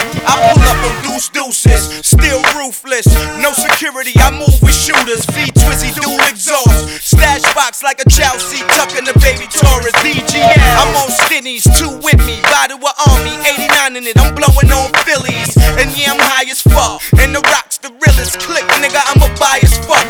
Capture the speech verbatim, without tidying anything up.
I pull up on deuce deuces, still ruthless. No security, I move with shooters. V Twizzy, dual exhaust. Stash box like a Chelsea, tucking the baby Taurus. D G M, I'm on Stinnies, two with me. Body with Army, eighty-nine in it, I'm blowing on Phillies. And yeah, I'm high as fuck, and the rock's the realest click, nigga, I'm a biased fuck.